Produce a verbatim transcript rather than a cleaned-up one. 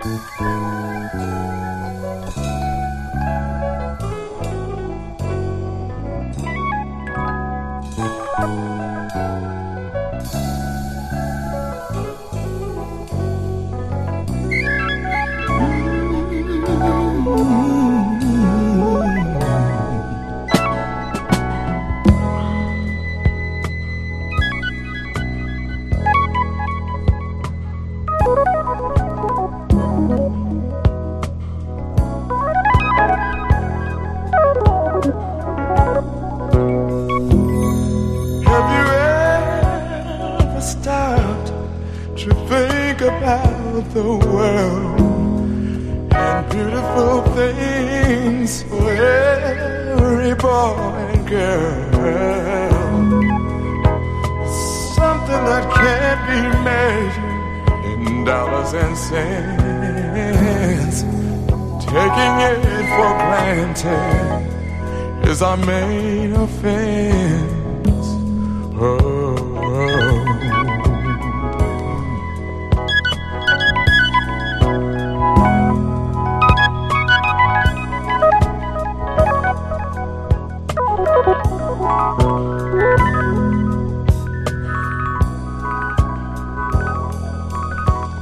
Have you ever stopped to think about the world and beautiful things for every boy and girl? Something that can't be measured in dollars and cents. Taking it for granted is our main offense. Oh, oh.